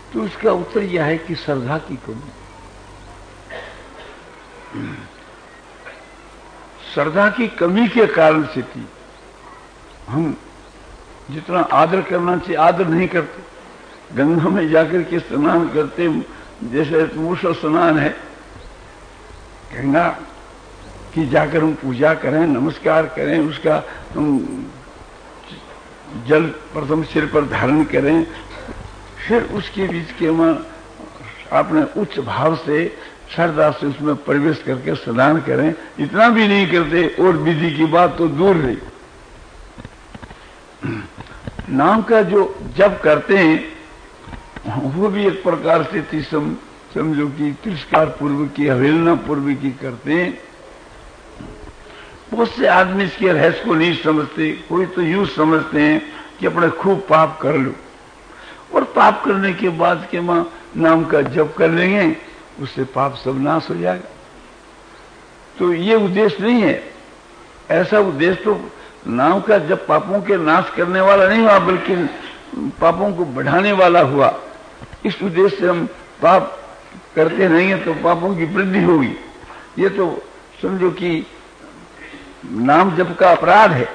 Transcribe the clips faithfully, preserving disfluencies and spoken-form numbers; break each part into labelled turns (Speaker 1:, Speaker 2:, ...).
Speaker 1: तो उसका उत्तर यह है कि श्रद्धा की कमी। श्रद्धा की कमी के कारण से थी हम जितना आदर करना चाहिए आदर नहीं करते। गंगा में जाकर के स्नान करते, जैसे मूसल स्नान है, गंगा की जाकर हम पूजा करें, नमस्कार करें, उसका हम जल प्रथम सिर पर धारण करें, फिर उसके बीच के हम अपने उच्च भाव से श्रद्धा से उसमें प्रवेश करके स्नान करें, इतना भी नहीं करते। और विधि की बात तो दूर रही। नाम का जो जप करते हैं वो भी एक प्रकार से थी सम, समझो कि तिरस्कार पूर्व की, अवहेलना पूर्व की करते हैं। बहुत से आदमी इसके रहस्य को नहीं समझते। कोई तो यूं समझते हैं कि अपने खूब पाप कर लो और पाप करने के बाद के मां नाम का जप कर लेंगे, उससे पाप सब नाश हो जाएगा। तो ये उद्देश्य नहीं है। ऐसा उद्देश्य तो नाम का जब पापों के नाश करने वाला नहीं हुआ, बल्कि पापों को बढ़ाने वाला हुआ। इस उद्देश्य से हम पाप करते नहीं है तो पापों की वृद्धि होगी। ये तो समझो कि नाम जप का अपराध है।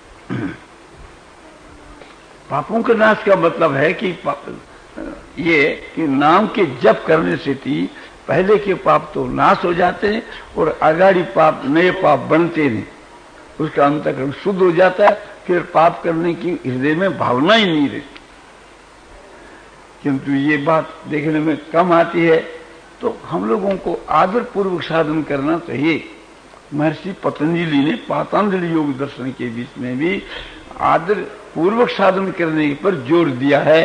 Speaker 1: पापों के नाश का मतलब है कि ये कि नाम के जप करने से थी पहले के पाप तो नाश हो जाते हैं और आगाड़ी पाप नए पाप बनते नहीं। उसका अंतःकरण शुद्ध हो जाता है, फिर पाप करने की हृदय में भावना ही नहीं रहती। किंतु ये बात देखने में कम आती है। तो हम लोगों को आदर पूर्वक साधन करना चाहिए। महर्षि पतंजलि ने पातंजलि योग दर्शन के बीच में भी आदर पूर्वक साधन करने पर जोर दिया है।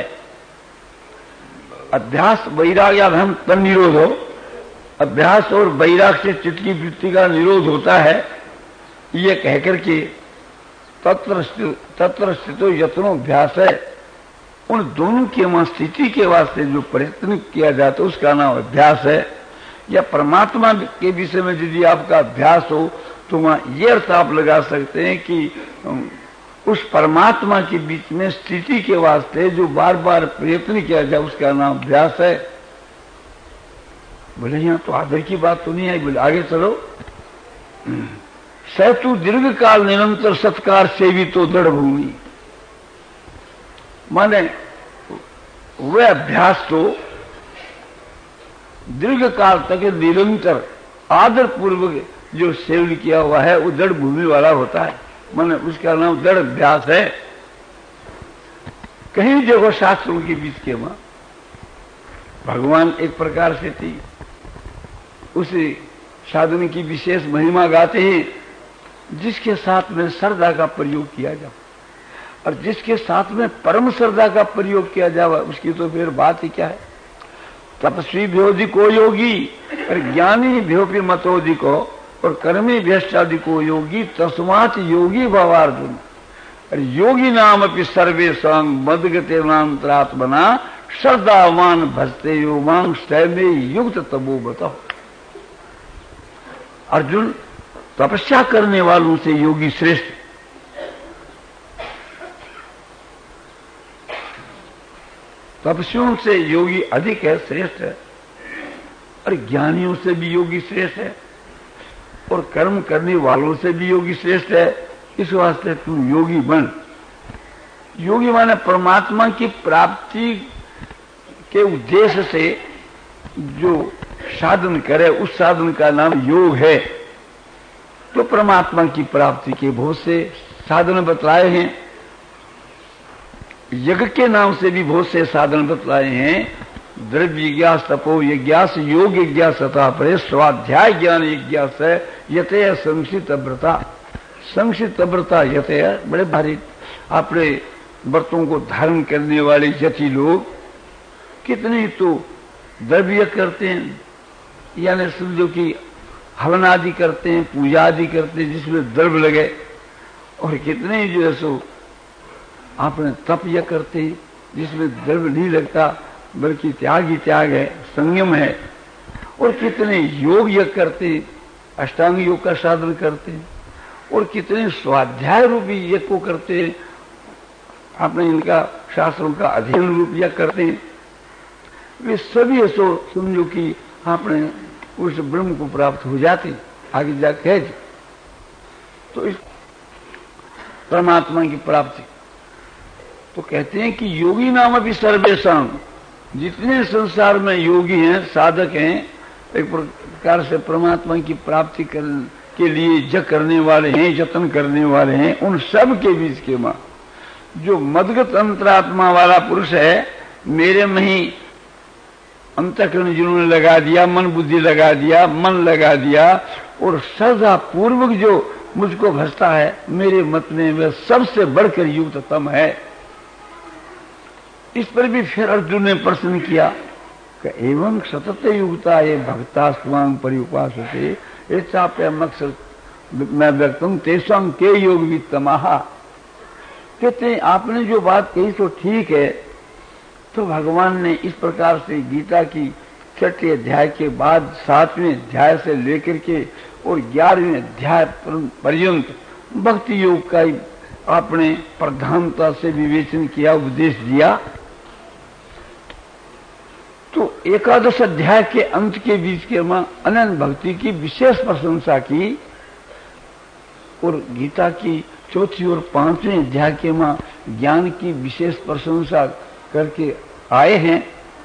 Speaker 1: अभ्यास वैराग्याधम तन निरोध हो। अभ्यास और वैराग से चित्त की वृत्ति का निरोध होता है, ये कहकर के तत्र तत्र स्थितो यत्नोभ्यास है। उन दोनों की वहां स्थिति के वास्ते जो प्रयत्न किया जाता है उसका नाम अभ्यास है। या परमात्मा के विषय में यदि आपका अभ्यास हो तो वहां ये अर्थ आप लगा सकते हैं कि उस परमात्मा के बीच में स्थिति के वास्ते जो बार बार प्रयत्न किया जाए उसका नाम अभ्यास है। बोले यहां तो आदर की बात तो नहीं आई। बोले आगे चलो। सैतु दीर्घ काल निरंतर सत्कार सेवी तो दृढ़ भूमि। माने वह अभ्यास तो दीर्घ काल तक निरंतर आदर पूर्वक जो सेवन किया हुआ है वो दृढ़ भूमि वाला होता है। माने उसका नाम दृढ़ अभ्यास है। कहीं जगह शास्त्रों के बीच के वहां भगवान एक प्रकार से थी, उसी साधन की विशेष महिमा गाते हैं जिसके साथ में श्रद्धा का प्रयोग किया जाए और जिसके साथ में परम श्रद्धा का प्रयोग किया जाए उसकी तो फिर बात ही क्या है। तपस्वी भ्योधिको योगी और ज्ञानी भ्योपि मतोधिको और कर्मी भ्यष्टाधिको योगी तस्मात् योगी भवार्जुन। और योगी नाम अपनी सर्वेशा मदगते नान्तरात्मना श्रद्धावान भजते यो मांग स्थैमे युक्त तबो बताओ। अर्जुन, तपस्या करने वालों से योगी श्रेष्ठ। तपस्वियों से योगी अधिक है, श्रेष्ठ है। और ज्ञानियों से भी योगी श्रेष्ठ है और कर्म करने वालों से भी योगी श्रेष्ठ है। इस वास्ते तू योगी बन। योगी माने परमात्मा की प्राप्ति के उद्देश्य से जो साधन करे उस साधन का नाम योग है। तो परमात्मा की प्राप्ति के बहुत से साधन बतलाए हैं। यज्ञ के नाम से भी बहुत से साधन बतलाए हैं। द्रव्य यज्ञास तपो यज्ञास योग यज्ञास तथा परे स्वाध्याय ज्ञान यज्ञास है यते संक्षिप्त व्रता। संक्षिप्त व्रता यते बड़े भारी अपने व्रतों को धारण करने वाले यति लोग कितने तो द्रव्य करते हैं, यानी समझो कि हवन आदि करते हैं, पूजा आदि करते हैं जिसमें द्रव्य लगे। और कितने जो है सो आपने तप यह करते हैं जिसमें द्रव्य नहीं लगता बल्कि त्याग ही त्याग है, संयम है। और कितने योग यज्ञ करते हैं, अष्टांग योग का साधन करते हैं। और कितने स्वाध्याय रूपी यज्ञ को करते हैं, आपने इनका शास्त्रों का अध्ययन रूप यज्ञ करते हैं। वे सभी ऐसो समझो कि आपने उस ब्रह्म को प्राप्त हो जाते आगे जाके। तो इस परमात्मा की प्राप्ति तो कहते हैं कि योगी नाम अभी सर्वेशम, जितने संसार में योगी हैं, साधक हैं, एक प्रकार से परमात्मा की प्राप्ति करने के लिए जग करने वाले हैं, जतन करने वाले हैं, उन सब के बीच के मां जो मदगत अंतरात्मा वाला पुरुष है, मेरे में ही अंतःकरण जिन्होंने लगा दिया, मन बुद्धि लगा दिया, मन लगा दिया, और श्रद्धा पूर्वक जो मुझको भजता है, मेरे मत में वह सबसे बढ़कर युक्ततम है। इस पर भी फिर अर्जुन ने प्रश्न किया कि एवं सतत युक्ता ये भक्ता स्वांग परिउपासते ये चाप्य मकसद मैं व्यक्तम तेषां के योग वित्तमाहा। कहते हैं आपने जो बात कही तो ठीक है। तो भगवान ने इस प्रकार से गीता की छठे अध्याय के बाद सातवें अध्याय से लेकर के और ग्यारहवें अध्याय पर्यंत भक्ति योग का आपने प्रधानता से विवेचन किया, उपदेश दिया। तो एकादश अध्याय के अंत के बीच के मां अनंत भक्ति की विशेष प्रशंसा की, और गीता की चौथी और पांचवें अध्याय के मां ज्ञान की विशेष प्रशंसा करके आए हैं।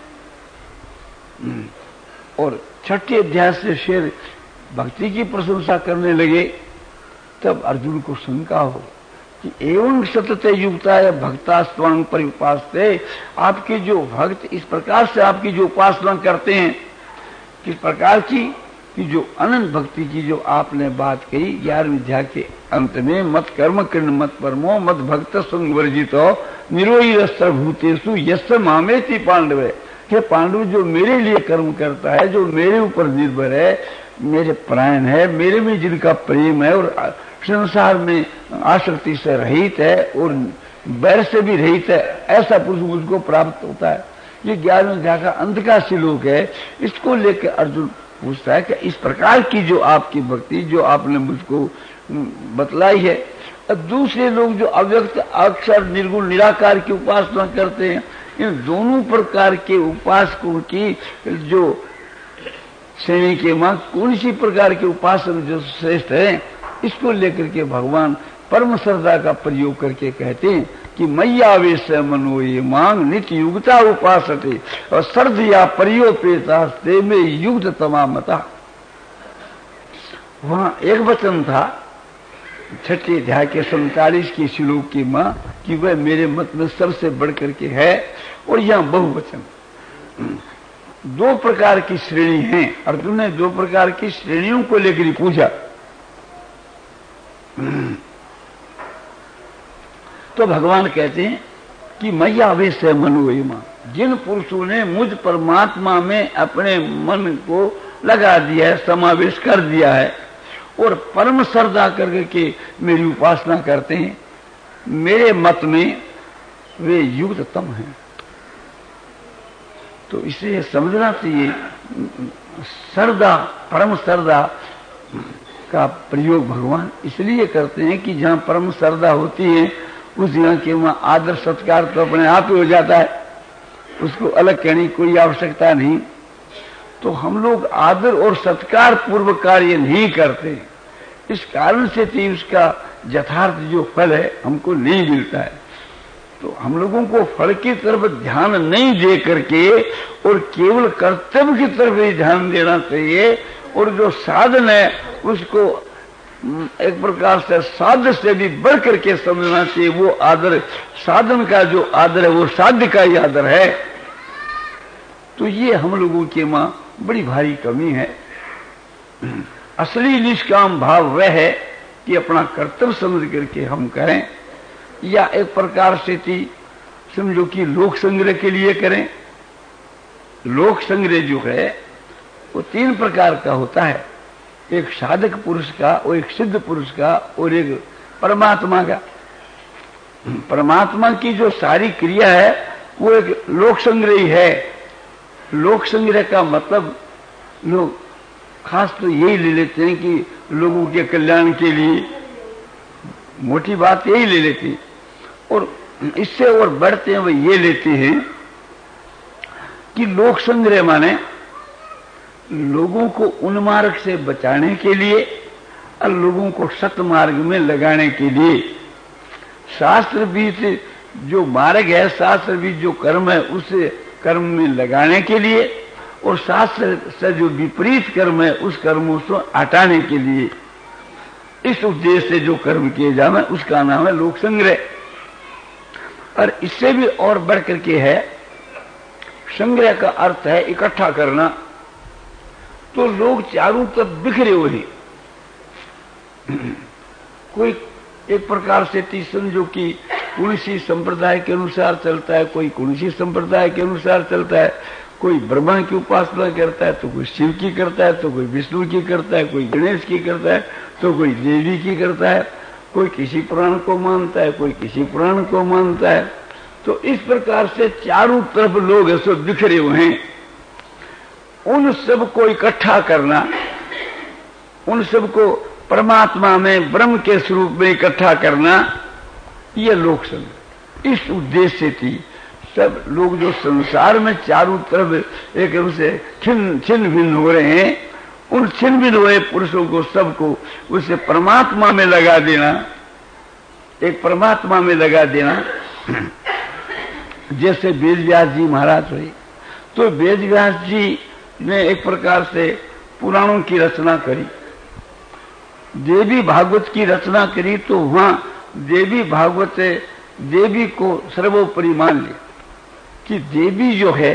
Speaker 1: और छठे अध्याय से फिर भक्ति की प्रशंसा करने लगे। तब अर्जुन को शंका हो कि एवं सतत युक्ता है भक्ता स्वांग परिउपासते, आपके जो भक्त इस प्रकार से आपकी जो उपासना करते हैं, किस प्रकार की कि जो अनंत भक्ति की जो आपने बात कही ग्यारहवें अध्याय के अंत में, मत कर्म कृण मत परमो मत भक्त संग वर्जितो निरोई रस्त्र भूतेषु यस्य मामेति पांडवे। हे पांडव, जो मेरे लिए कर्म करता है, जो मेरे ऊपर निर्भर है, मेरे प्राण है, मेरे में जिनका प्रेम है और संसार में आसक्ति से रहित है और बैर से भी रहित है, ऐसा पुरुष मुझको प्राप्त होता है। ये ग्यारहवें अध्याय का अंत का श्लोक है। इसको लेकर अर्जुन पूछता है कि इस प्रकार की जो आपकी भक्ति जो आपने मुझको बतलाई है, दूसरे लोग जो अव्यक्त अक्षर निर्गुण निराकार की उपासना करते हैं, इन दोनों प्रकार के उपासकों की जो श्रेणी के मां कौन सी प्रकार के उपासक जो श्रेष्ठ है, इसको लेकर के भगवान परम श्रद्धा का प्रयोग करके कहते हैं कि मैयावेश मनो ये मांग नित्य युगता उपासते और श्रद्धया परियोपेतास्ते में युक्त तमामता। वहां एक वचन था छठे अध्याय के सैंतालीस के श्लोक की मां कि वह मेरे मत में सबसे बढ़ करके है, और यहां बहुवचन। दो प्रकार की श्रेणी है। अर्जुन ने दो प्रकार की श्रेणियों को लेकर पूछा। तो भगवान कहते हैं कि मैयावेश है मनोयमा, जिन पुरुषों ने मुझ परमात्मा में अपने मन को लगा दिया है, समावेश कर दिया है और परम श्रद्धा करके के मेरी उपासना करते हैं, मेरे मत में वे युक्ततम हैं। तो इसे समझना चाहिए, श्रद्धा परम श्रद्धा का प्रयोग भगवान इसलिए करते हैं कि जहां परम श्रद्धा होती है उस जगह के वहां आदर सत्कार तो अपने आप ही हो जाता है, उसको अलग कहने की कोई आवश्यकता नहीं। तो हम लोग आदर और सत्कार पूर्वक कार्य नहीं करते, इस कारण से थी उसका यथार्थ जो फल है हमको नहीं मिलता है। तो हम लोगों को फल की तरफ ध्यान नहीं दे करके और केवल कर्तव्य की तरफ ही ध्यान देना चाहिए, और जो साधन है उसको एक प्रकार से साध्य से भी बढ़ करके समझना चाहिए। वो आदर, साधन का जो आदर है वो साध्य का ही आदर है। तो ये हम लोगों के मां बड़ी भारी कमी है। असली निष्काम भाव वह है कि अपना कर्तव्य समझ करके हम करें, या एक प्रकार से थी समझो कि लोक संग्रह के लिए करें। लोक संग्रह जो है वो तीन प्रकार का होता है, एक साधक पुरुष का, और एक सिद्ध पुरुष का, और एक परमात्मा का। परमात्मा की जो सारी क्रिया है वो एक लोक संग्रही है। लोक संग्रह का मतलब लोग खास तो यही ले लेते हैं कि लोगों के कल्याण के लिए, मोटी बात यही ले लेते हैं, और इससे और बढ़ते हैं वो ये लेते हैं कि लोक संग्रह माने लोगों को उन्मार्ग से बचाने के लिए और लोगों को सत्मार्ग में लगाने के लिए। शास्त्र बीच जो मार्ग है, शास्त्र बीच जो कर्म है, उसे कर्म में लगाने के लिए, और शास्त्र से जो विपरीत कर्म है उस कर्मों से हटाने के लिए, इस उद्देश्य से जो कर्म किए जाए उसका नाम है लोक संग्रह। और इससे भी और बढ़ करके है, संग्रह का अर्थ है इकट्ठा करना। तो लोग चारों तरफ बिखरे हुए हैं, कोई एक प्रकार से ती समझो कि कुणसी संप्रदाय के अनुसार चलता है, कोई कुणसी संप्रदाय के अनुसार चलता है, कोई ब्रह्मा की उपासना करता है, तो कोई शिव की करता है, तो कोई विष्णु की करता है, कोई गणेश की करता है, तो कोई देवी की करता है, कोई किसी पुराण को मानता है, कोई किसी पुराण को मानता है। तो इस प्रकार से चारों तरफ लोग ऐसे बिखरे हुए हैं। उन सब को इकट्ठा करना, उन सब को परमात्मा में ब्रह्म के स्वरूप में इकट्ठा करना, यह लोक संग्रह। इस उद्देश्य से थी सब लोग जो संसार में चारों तरफ एक से छिन्न छिन्न भिन्न हो रहे हैं, उन छिन्न भिन्न हुए पुरुषों को सबको उसे परमात्मा में लगा देना, एक परमात्मा में लगा देना। जैसे वेद व्यास जी महाराज हुए, तो वेद व्यास जी ने एक प्रकार से पुराणों की रचना करी, देवी भागवत की रचना करी, तो वहां देवी भागवत देवी को सर्वोपरि मान लिया कि देवी जो है,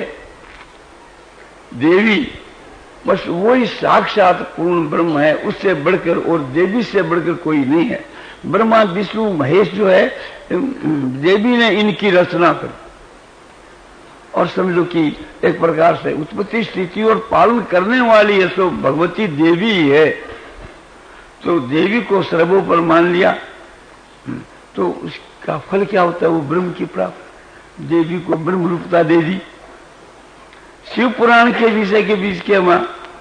Speaker 1: देवी बस वही साक्षात पूर्ण ब्रह्म है, उससे बढ़कर और देवी से बढ़कर कोई नहीं है। ब्रह्मा विष्णु महेश जो है, देवी ने इनकी रचना करी, और समझो कि एक प्रकार से उत्पत्ति स्थिति और पालन करने वाली है सो भगवती देवी ही है। तो देवी को सर्वोपर मान लिया, तो उसका फल क्या होता है? वो ब्रह्म की प्राप्त, देवी को ब्रह्म रूपता दे दी। शिव पुराण के विषय के बीच के मां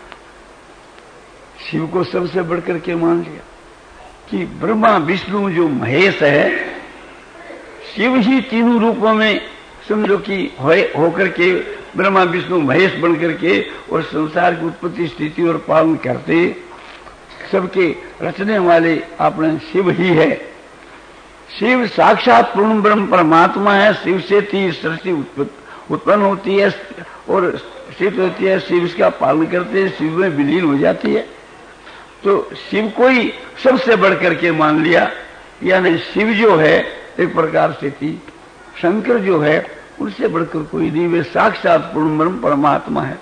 Speaker 1: शिव को सबसे बढ़कर के मान लिया कि ब्रह्मा विष्णु जो महेश है, शिव ही तीनों रूपों में समझो कि होकर के ब्रह्मा विष्णु महेश बन करके और संसार की उत्पत्ति स्थिति और पालन करते, सबके रचने वाले अपने शिव ही है। शिव साक्षात पूर्ण ब्रह्म परमात्मा है। शिव से थी सृष्टि उत्पन्न होती है और स्थित होती है, शिव इसका पालन करते हैं, शिव में विलीन हो जाती है। तो शिव को ही सबसे बढ़कर के मान लिया, यानी शिव जो है एक प्रकार से थी, शंकर जो है उनसे बढ़कर कोई नहीं, वे साक्षात पूर्ण ब्रह्म परमात्मा है।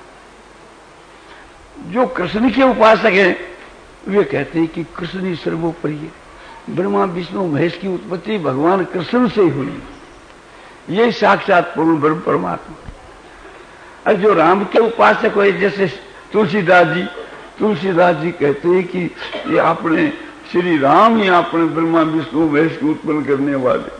Speaker 1: जो कृष्ण के उपासक हैं वे कहते हैं कि कृष्ण ही सर्वोपरि है, ब्रह्मा विष्णु महेश की उत्पत्ति भगवान कृष्ण से ही हुई, ये साक्षात पूर्ण ब्रह्म परमात्मा। और जो राम के उपासक हुए जैसे तुलसीदास जी, तुलसीदास जी कहते हैं कि ये अपने श्री राम ही अपने ब्रह्मा विष्णु महेश को उत्पन्न करने वाले।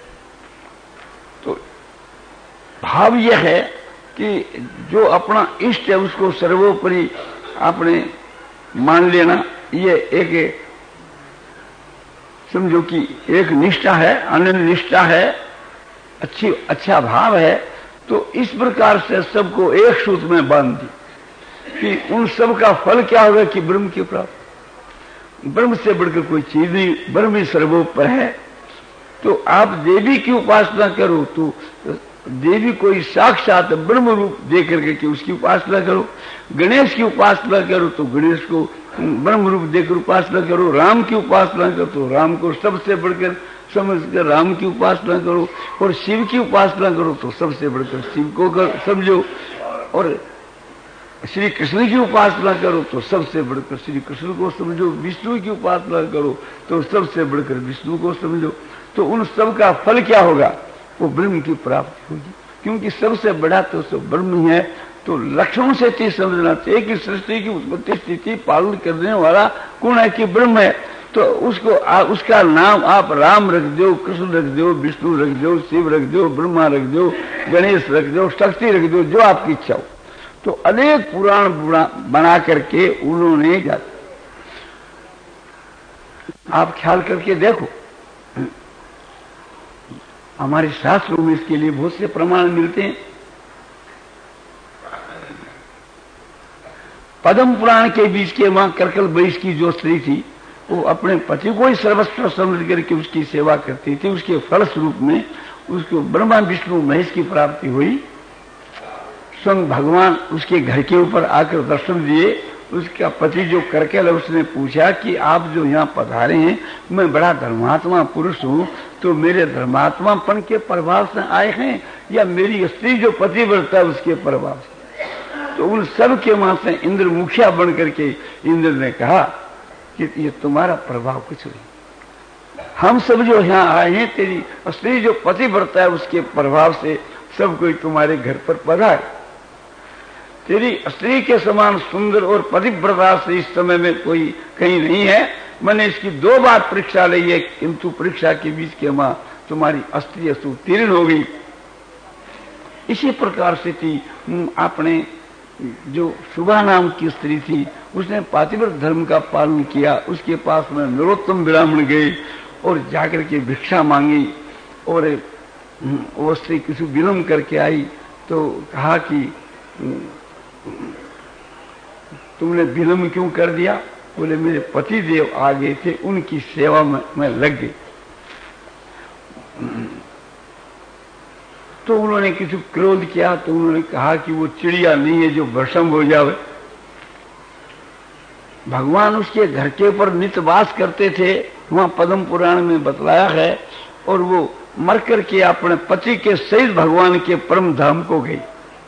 Speaker 1: तो भाव यह है कि जो अपना इष्ट है उसको सर्वोपरि आपने मान लेना, ये एक समझो कि एक निष्ठा है, अनन्य निष्ठा है, अच्छी अच्छा भाव है। तो इस प्रकार से सबको एक सूत्र में बांध दी कि उन सब का फल क्या होगा कि ब्रह्म की प्राप्त, ब्रह्म से बढ़कर कोई चीज नहीं, ब्रह्म ही सर्वोपर है। तो आप देवी की उपासना करो तो देवी को ही साक्षात ब्रह्म रूप दे करके कि उसकी उपासना करो। गणेश की उपासना करो तो गणेश को ब्रह्म रूप देकर उपासना करो। राम की उपासना करो तो राम को सबसे बढ़कर समझकर राम की उपासना करो, और शिव की उपासना करो तो सबसे बढ़कर शिव को कर, समझो, और श्री कृष्ण की उपासना करो तो सबसे बढ़कर श्री कृष्ण को समझो, विष्णु की उपासना करो तो सबसे बढ़कर विष्णु को समझो। तो उन सब का फल क्या होगा? वो ब्रह्म की प्राप्ति होगी, क्योंकि सबसे बड़ा तो सब ब्रह्म ही है। तो लक्षणों से चीज समझना चाहिए कि सृष्टि की उत्पत्ति स्थिति पालन करने वाला कौन है कि ब्रह्म है। तो उसको आ, उसका नाम आप राम रख दो, कृष्ण रख दो, विष्णु रख दो, शिव रख दो, ब्रह्मा रख दो, गणेश रख दो, शक्ति रख दो, जो आपकी इच्छा हो। तो अनेक पुराण बना करके उन्होंने जाते, आप ख्याल करके देखो, हमारे शास्त्रों में इसके लिए बहुत से प्रमाण मिलते हैं। पद्म पुराण के बीच के वहां करकल बैस की जो स्त्री थी, वो अपने पति को ही सर्वस्व समझ करके उसकी सेवा करती थी। उसके फलस्वरूप में उसको ब्रह्मा विष्णु महेश की प्राप्ति हुई। स्वयं भगवान उसके घर के ऊपर आकर दर्शन दिए। उसका पति जो करकेल है उसने पूछा कि आप जो यहाँ पधारे हैं, मैं बड़ा धर्मात्मा पुरुष हूँ, तो मेरे धर्मात्मापन के प्रभाव से आए हैं या मेरी स्त्री जो पतिव्रता है उसके प्रभाव से? तो उन सब के वहां से इंद्र मुखिया बन करके इंद्र ने कहा कि ये तुम्हारा प्रभाव कुछ नहीं, हम सब जो यहाँ आए हैं तेरी स्त्री जो पतिव्रता है उसके प्रभाव से सब कोई तुम्हारे घर पर पधारे। तेरी स्त्री के समान सुंदर और पतिव्रता से इस समय में कोई कहीं नहीं है। मैंने इसकी दो बार परीक्षा ली है, किंतु परीक्षा के बीच के मां तुम्हारी स्त्री सुतीर्ण हो गई। इसी प्रकार से थी आपने जो शुभा नाम की स्त्री थी, उसने पातिव्रत धर्म का पालन किया। उसके पास में नरोत्तम ब्राह्मण गए और जाकर के भिक्षा मांगी और वो स्त्री किसी विलम्ब करके आई तो कहा कि तुमने विलम्ब क्यों कर दिया? बोले मेरे पति देव आ गए थे, उनकी सेवा में मैं लग गई। तो उन्होंने किसी क्रोध किया तो उन्होंने कहा कि वो चिड़िया नहीं है जो भस्म हो जावे। भगवान उसके घर के ऊपर नित्यवास करते थे, वहां पद्म पुराण में बतलाया है। और वो मर करके अपने पति के सहित भगवान के परम धाम को गई।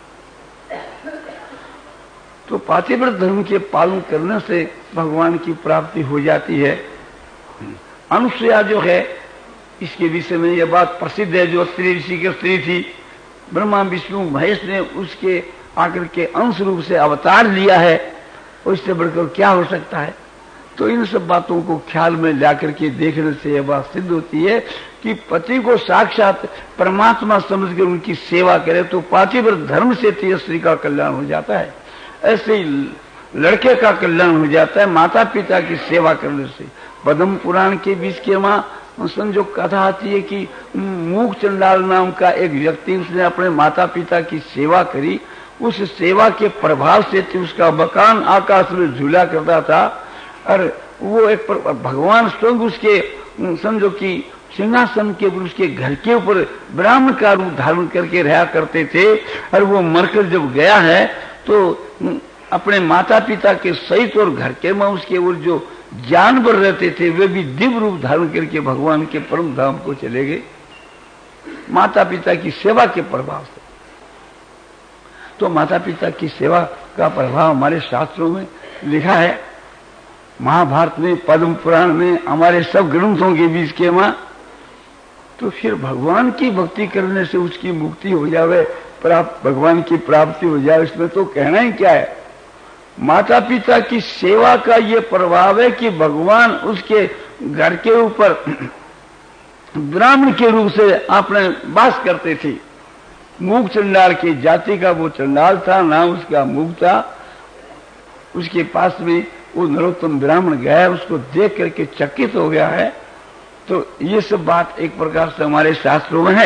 Speaker 1: तो पातिव्रत धर्म के पालन करने से भगवान की प्राप्ति हो जाती है। अनुसुया जो है, इसके विषय में यह बात प्रसिद्ध है, जो स्त्री ऋषि की स्त्री थी, ब्रह्मा विष्णु महेश ने उसके आकर के अंश रूप से अवतार लिया है, और इससे बढ़कर क्या हो सकता है? तो इन सब बातों को ख्याल में ला करके देखने से यह बात सिद्ध होती है कि पति को साक्षात परमात्मा समझकर उनकी सेवा करे तो पातिव्रत धर्म से तीय स्त्री का कल्याण हो जाता है। ऐसे ही लड़के का कल्याण हो जाता है माता पिता की सेवा करने से। पद्म पुराण के बीच के वहां समझो कथा आती है कि मूक चंडाल नाम का एक व्यक्ति, उसने अपने माता पिता की सेवा करी। उस सेवा के प्रभाव से उसका मकान आकाश में झूला करता था, और वो एक भगवान स्वयं उसके समझो कि सिंहासन के ऊपर उसके घर के ऊपर ब्राह्मण का रूप धारण करके रहा करते थे। और वो मरकर जब गया है तो अपने माता पिता के सहित और घर के में उसके और जो जानवर रहते थे वे भी दिव्य रूप धारण करके भगवान के परम धाम को चले गए, माता पिता की सेवा के प्रभाव से। तो माता पिता की सेवा का प्रभाव हमारे शास्त्रों में लिखा है, महाभारत में, पद्म पुराण में, हमारे सब ग्रंथों के बीच के मां। तो फिर भगवान की भक्ति करने से उसकी मुक्ति हो जावे, प्राप्त भगवान की प्राप्ति हो जाए, इसमें तो कहना ही क्या है। माता पिता की सेवा का ये प्रभाव है कि भगवान उसके घर के ऊपर ब्राह्मण के रूप से आपने वास करते थे। मूक चंडाल की जाति का वो चंडाल था, नाम उसका मूक था। उसके पास में वो नरोत्तम ब्राह्मण गया, उसको देख करके चकित हो गया है। तो ये सब बात एक प्रकार से हमारे शास्त्रों में है।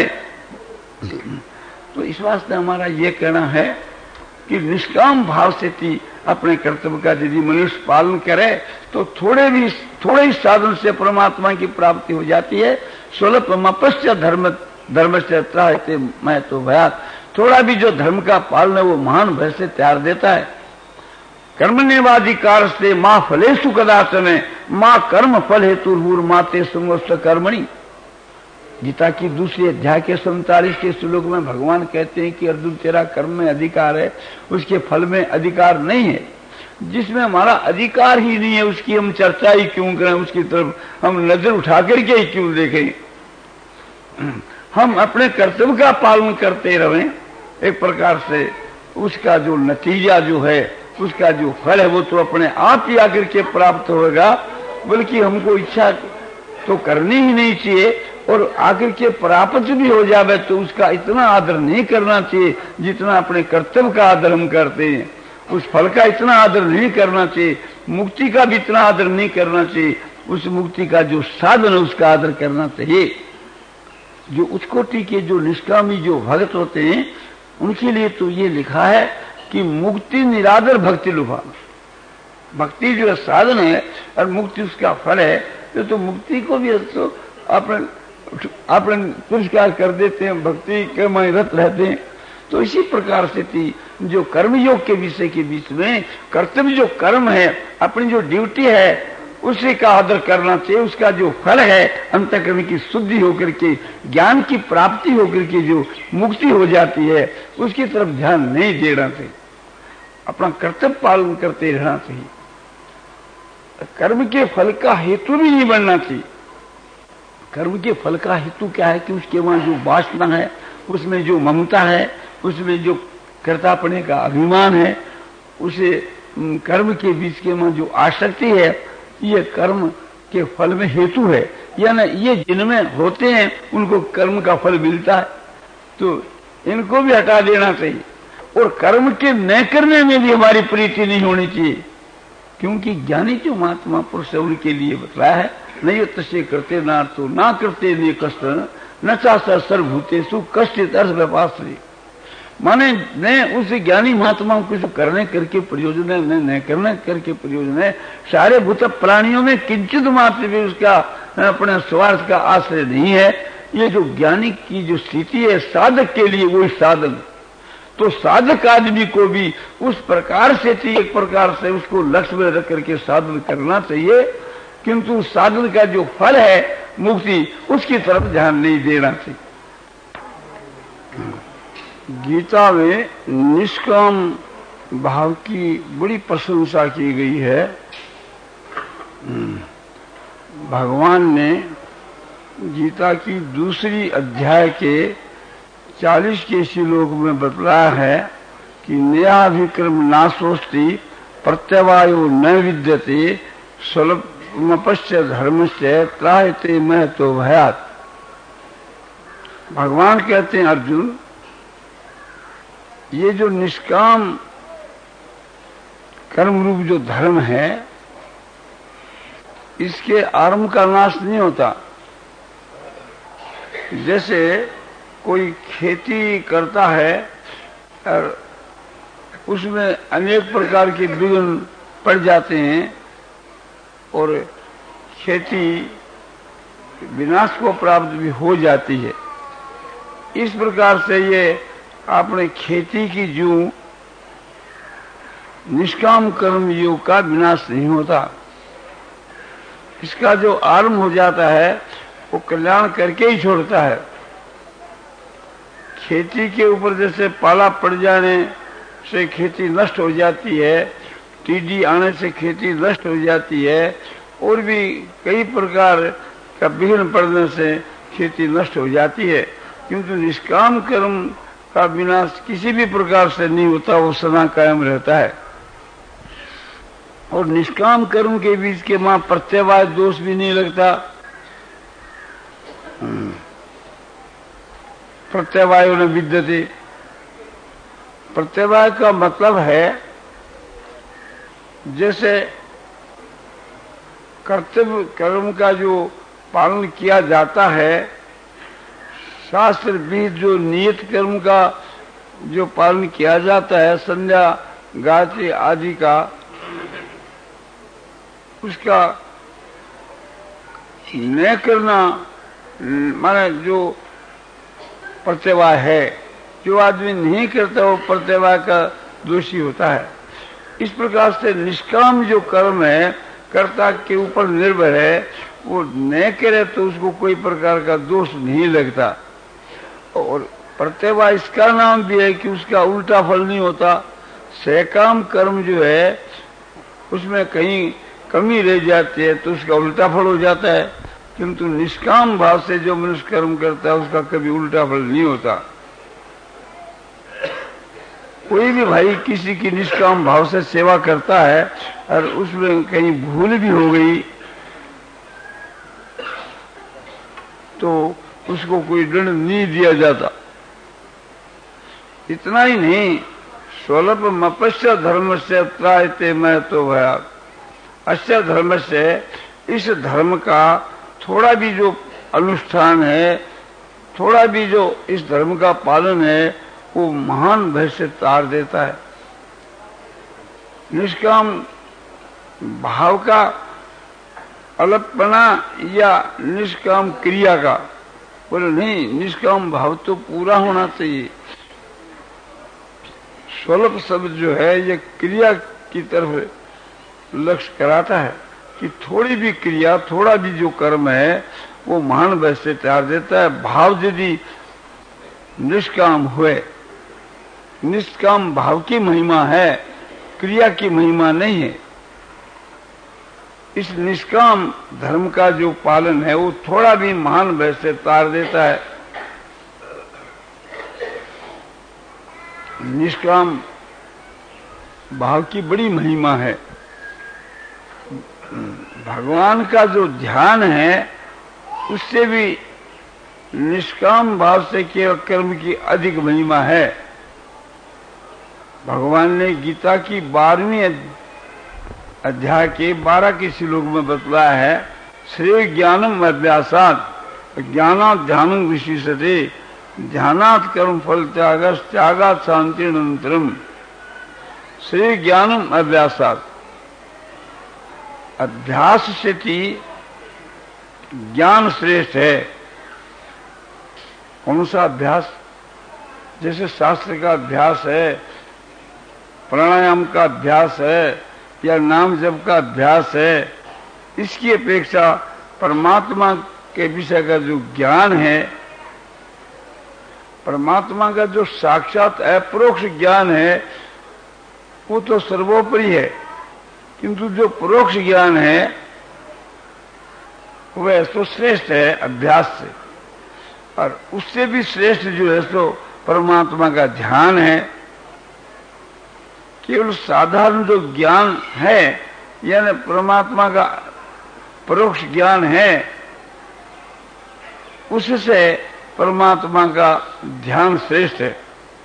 Speaker 1: तो इस वास्ते हमारा ये कहना है कि निष्काम भाव से थी अपने कर्तव्य का यदि मनुष्य पालन करे तो थोड़े भी थोड़े ही साधन से परमात्मा की प्राप्ति हो जाती है। स्वल्प मपस्य धर्म धर्म से त्रायते मैं तो भयात, थोड़ा भी जो धर्म का पालन है वो महान भय से त्याग देता है। कर्मण्येवाधिकार से मां फलेषु कदाचन मां कर्म फल हेतु माते समस्त कर्मणि। गीता की दूसरी अध्याय के सैंतालीस के श्लोक में भगवान कहते हैं कि अर्जुन तेरा कर्म में अधिकार है, उसके फल में अधिकार नहीं है। जिसमें हमारा अधिकार ही नहीं है उसकी हम चर्चा ही क्यों करें, उसकी तरफ हम नजर उठा करके ही क्यों देखें। हम अपने कर्तव्य का पालन करते रहें, एक प्रकार से उसका जो नतीजा जो है, उसका जो फल है वो तो अपने आप ही आकर के प्राप्त होगा। बल्कि हमको इच्छा तो करनी ही नहीं चाहिए, और आखिर के प्राप्त भी हो जावे तो उसका इतना आदर नहीं करना चाहिए जितना अपने कर्तव्य का आदर हम करते हैं। उस फल का इतना आदर नहीं करना चाहिए, मुक्ति का भी इतना आदर नहीं करना चाहिए। उस मुक्ति का जो साधन है उसका आदर करना चाहिए। जो उच्चकोटि के जो निष्कामी जो भक्त होते हैं उनके लिए तो ये लिखा है कि मुक्ति निरादर भक्ति लुभाना। भक्ति जो साधन है और मुक्ति उसका फल है। तो, तो मुक्ति को भी तो अपन अपन पुरस्कार कर देते हैं, भक्ति के में रत रहते हैं। तो इसी प्रकार से थी जो कर्मयोग के विषय के बीच में कर्तव्य जो कर्म है, अपनी जो ड्यूटी है उसी का आदर करना चाहिए। उसका जो फल है अंतःकरण की शुद्धि होकर के ज्ञान की प्राप्ति होकर के जो मुक्ति हो जाती है, उसकी तरफ ध्यान नहीं देना चाहिए। अपना कर्तव्य पालन करते रहना चाहिए। कर्म के फल का हेतु भी नहीं बनना चाहिए। कर्म के फल का हेतु क्या है कि उसके वहां जो वासना है, उसमें जो ममता है, उसमें जो कर्तापने का अभिमान है, उसे कर्म के बीच के वहां जो आसक्ति है, ये कर्म के फल में हेतु है। यानी ये जिनमें होते हैं उनको कर्म का फल मिलता है, तो इनको भी हटा देना चाहिए। और कर्म के न करने में भी हमारी प्रीति नहीं होनी चाहिए, क्योंकि ज्ञानी जो महात्मा पुरुष है उनके लिए बतलाया है, नहीं तस्य करते ना तो ना करते नहीं कष्ट न चाह सर्वभूतेषु कष्ट अर्थ व्यापाश्री। माने न उस ज्ञानी महात्मा को कुछ करने करके प्रयोजन है, न न करने करके प्रयोजन है। सारे भूत प्राणियों में किंचित मात्र भी उसका अपने स्वार्थ का आश्रय नहीं है। ये जो ज्ञानी की जो स्थिति है साधक के लिए वही साधन। तो साधक आदमी को भी उस प्रकार से एक प्रकार से उसको लक्ष्य में रख करके साधन करना चाहिए, किंतु साधन का जो फल है मुक्ति, उसकी तरफ ध्यान नहीं देना चाहिए। गीता में निष्काम भाव की बड़ी प्रशंसा की गई है। भगवान ने गीता की दूसरी अध्याय के चालीस के श्लोक में बतलाया है कि नयाभिक्रम नाशोस्ति प्रत्यवायो न विद्यते स्वल्पमपश्च धर्मस्य त्रायते महतो भयात्। भगवान कहते हैं अर्जुन, ये जो निष्काम कर्म रूप जो धर्म है, इसके आरंभ का नाश नहीं होता। जैसे कोई खेती करता है और उसमें अनेक प्रकार के विघ्न पड़ जाते हैं और खेती विनाश को प्राप्त भी हो जाती है। इस प्रकार से ये आपने खेती की जो निष्काम कर्म योग का विनाश नहीं होता। इसका जो आरंभ हो जाता है वो कल्याण करके ही छोड़ता है। खेती के ऊपर जैसे पाला पड़ जाने से खेती नष्ट हो जाती है, टीडी आने से खेती नष्ट हो जाती है, और भी कई प्रकार का विघ्न पड़ने से खेती नष्ट हो जाती है। किंतु निष्काम कर्म का विनाश किसी भी प्रकार से नहीं होता, वो सदा कायम रहता है। और निष्काम कर्म के बीच के वहां प्रत्यवाय दोष भी नहीं लगता। प्रत्यवायो न विद्यते। प्रत्यवाय का मतलब है जैसे कर्तव्य कर्म का जो पालन किया जाता है, शास्त्र विहित जो नियत कर्म का जो पालन किया जाता है, संध्या गायत्री आदि का, उसका न करना माने जो प्रत्यवाय है, जो आदमी नहीं करता वो प्रत्यवाय का दोषी होता है। इस प्रकार से निष्काम जो कर्म है कर्ता के ऊपर निर्भर है, वो न करे तो उसको कोई प्रकार का दोष नहीं लगता। और प्रत्यवाय इसका नाम भी है कि उसका उल्टा फल नहीं होता। सकाम कर्म जो है उसमें कहीं कमी रह जाती है तो उसका उल्टा फल हो जाता है, किंतु निष्काम भाव से जो मनुष्य कर्म करता है उसका कभी उल्टा फल नहीं होता। कोई भी भाई किसी की निष्काम भाव से सेवा करता है और उसमें कहीं भूल भी हो गई तो उसको कोई दंड नहीं दिया जाता। इतना ही नहीं, स्वल्प मपस्य धर्म से त्रायते महतो भयात्। अस्य धर्म से, इस धर्म का थोड़ा भी जो अनुष्ठान है, थोड़ा भी जो इस धर्म का पालन है, वो महान भय से तार देता है। निष्काम भाव का अलगपना या निष्काम क्रिया का? बोले नहीं, निष्काम भाव तो पूरा होना चाहिए। स्वल्प शब्द जो है ये क्रिया की तरफ लक्ष्य कराता है कि थोड़ी भी क्रिया, थोड़ा भी जो कर्म है वो महान वैसे से त्याग देता है। भाव यदि निष्काम हुए, निष्काम भाव की महिमा है, क्रिया की महिमा नहीं है। इस निष्काम धर्म का जो पालन है वो थोड़ा भी महान वैसे से तार देता है। निष्काम भाव की बड़ी महिमा है। भगवान का जो ध्यान है उससे भी निष्काम भाव से केवल कर्म की अधिक महिमा है। भगवान ने गीता की बारहवीं अध्याय के बारह के श्लोक में बतलाया है, श्रेय ज्ञानम अभ्यासात ज्ञानात ध्यानं विशिष्यते ध्यानात कर्म फल त्यागस त्यागात शांतिरनंतरम। श्रेय ज्ञानम अभ्यासात, अभ्यास से ही ज्ञान श्रेष्ठ है। कौन सा अभ्यास? जैसे शास्त्र का अभ्यास है, प्राणायाम का अभ्यास है या नाम जप का अभ्यास है, इसकी अपेक्षा परमात्मा के विषय का जो ज्ञान है, परमात्मा का जो साक्षात अपरोक्ष ज्ञान है वो तो सर्वोपरि है, किंतु जो परोक्ष ज्ञान है वह तो श्रेष्ठ है अभ्यास से। और उससे भी श्रेष्ठ जो है सो परमात्मा का ध्यान है। केवल साधारण जो ज्ञान है यानी परमात्मा का परोक्ष ज्ञान है, उससे परमात्मा का ध्यान श्रेष्ठ है।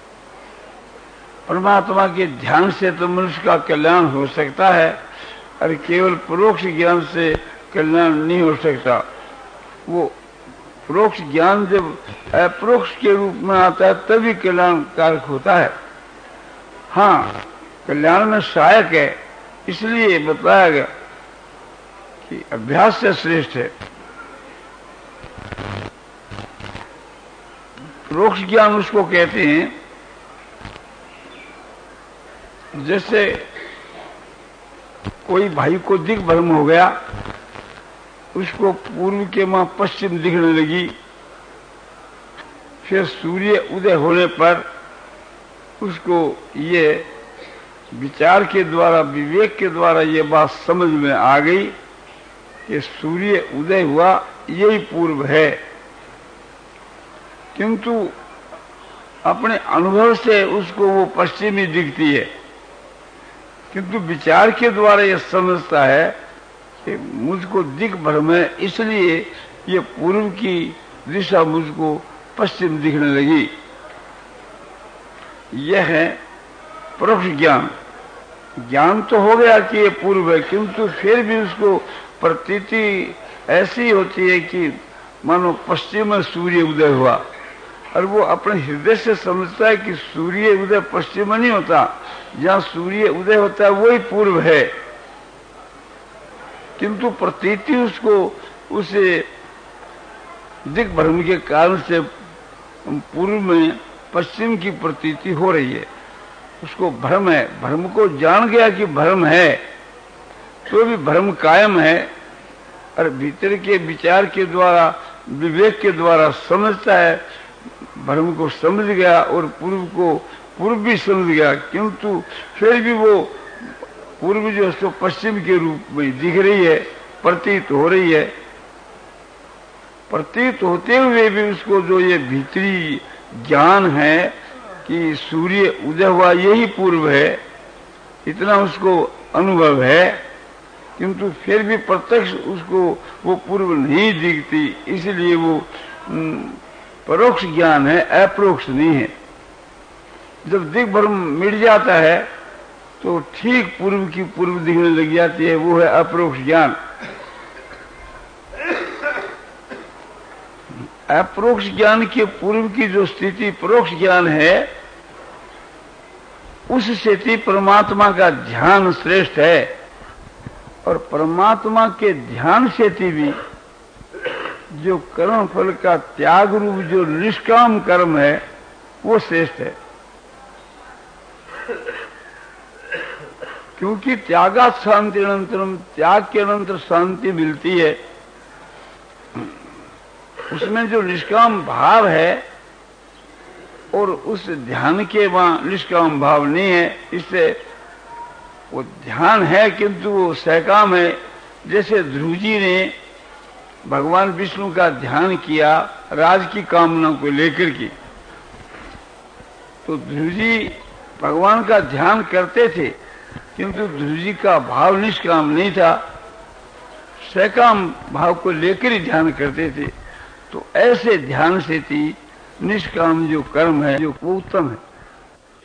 Speaker 1: परमात्मा के ध्यान से तो मनुष्य का कल्याण हो सकता है और केवल परोक्ष ज्ञान से कल्याण नहीं हो सकता। वो परोक्ष ज्ञान जब अपरोक्ष के रूप में आता है तभी कल्याणकारक होता है। हाँ, कल्याण में सहायक है, इसलिए बताया गया कि अभ्यास से श्रेष्ठ है। परोक्ष ज्ञान उसको कहते हैं जैसे कोई भाई को दिग्भ्रम हो गया, उसको पूर्व के मां पश्चिम दिखने लगी, फिर सूर्य उदय होने पर उसको ये विचार के द्वारा, विवेक के द्वारा ये बात समझ में आ गई कि सूर्य उदय हुआ यही पूर्व है, किंतु अपने अनुभव से उसको वो पश्चिमी दिखती है। किंतु विचार के द्वारा ये समझता है कि मुझको दिग्भ्रम है, इसलिए ये पूर्व की दिशा मुझको पश्चिम दिखने लगी। यह है परोक्ष ज्ञान। ज्ञान तो हो गया कि ये पूर्व है, किंतु फिर भी उसको प्रतीति ऐसी होती है कि मानो पश्चिम में सूर्य उदय हुआ, और वो अपने हृदय से समझता है कि सूर्य उदय पश्चिम में नहीं होता, जहाँ सूर्य उदय होता है वही पूर्व है। किंतु प्रतीति उसको उसे दिग्भ्रम के कारण से पूर्व में पश्चिम की प्रतीति हो रही है, उसको भ्रम है। भ्रम को जान गया कि भ्रम है, तो भी भ्रम कायम है, और भीतर के विचार के द्वारा, विवेक के द्वारा समझता है, भ्रम को समझ गया और पूर्व को पूर्व भी समझ गया, किंतु फिर भी वो पूर्व जो है पश्चिम के रूप में दिख रही है, प्रतीत हो रही है। प्रतीत होते हुए भी उसको जो ये भीतरी ज्ञान है कि सूर्य उदय हुआ यही पूर्व है, इतना उसको अनुभव है, किंतु फिर भी प्रत्यक्ष उसको वो पूर्व नहीं दिखती, इसलिए वो परोक्ष ज्ञान है, अपरोक्ष नहीं है। जब दिग्भ्रम मिट जाता है तो ठीक पूर्व की पूर्व दिखने लग जाती है, वो है अपरोक्ष ज्ञान। अपरोक्ष ज्ञान के पूर्व की जो स्थिति परोक्ष ज्ञान है, उस स्थिति परमात्मा का ध्यान श्रेष्ठ है। और परमात्मा के ध्यान से भी जो कर्म फल का त्याग रूप जो निष्काम कर्म है वो श्रेष्ठ है, क्योंकि त्यागात शांति अनंतरम, त्याग के अनंतर शांति मिलती है। उसमें जो निष्काम भाव है और उस ध्यान के वहां निष्काम भाव नहीं है, इससे वो ध्यान है किंतु वो सकाम है। जैसे ध्रुव जी ने भगवान विष्णु का ध्यान किया राज की कामना को लेकर के, तो ध्रुव जी भगवान का ध्यान करते थे किंतु ध्रुव जी का भाव निष्काम नहीं था, सकाम भाव को लेकर ही ध्यान करते थे। तो ऐसे ध्यान से थी निष्काम जो कर्म है जो वो उत्तम है।